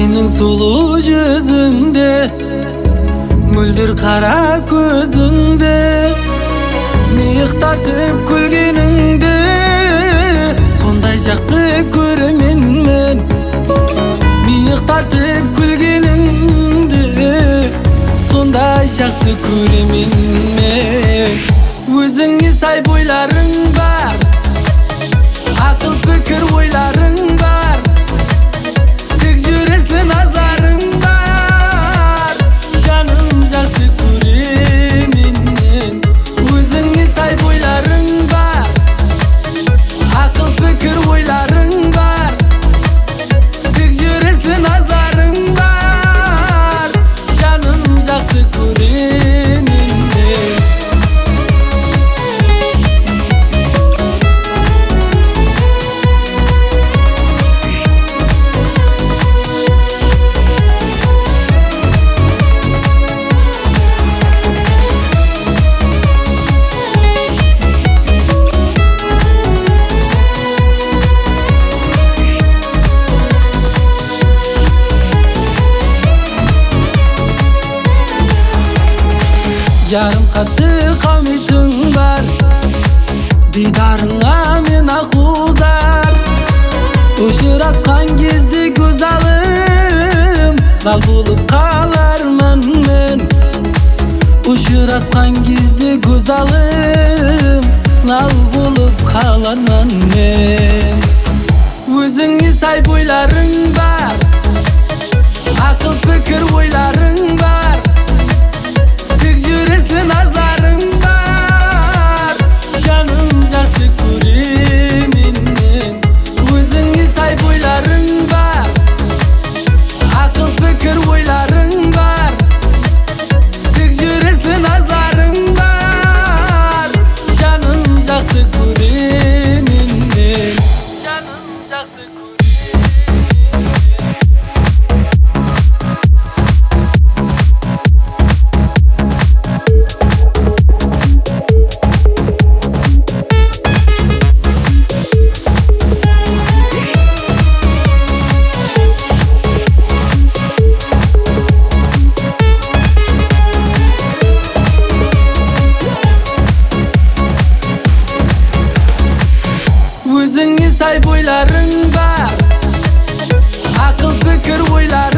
Senin sulu yüzünde, müldir kara gözünde, miyik tartıp külgeningde, sonday jakсы köremen men. Miyik tartıp külgeningde, sonday jakсы köremen men. Özüңe say boylarың бар, akıl fikir oylarың бар, tek жүресің назарың бар, жаным жақсы көремін мен. Өзіңе сай бойларың бар, ақыл пікір ойларың бар, тек жүресің назарың бар, жаным жақсы көремін мен. Yarım katı kavmitin var, didarыңа мен ақузар. Ұшырасқан кезде көз алым, лал болып қалармын мен. Ұшырасқан кезде көз алым, лал болып қалармын мен. Өзіңе сай бойларың бар, ақыл пікір ойларың бар, tek жүресің назарың бар, жаным жақсы көремін мен. Өзіңе сай бойларың бар, ақыл пікір ойларың бар, тек жүресің назарың бар, жаным жақсы көремін мен. Жаным жақсы көремін. Өзіңе сай бойларың бар, ақыл пікір ойларың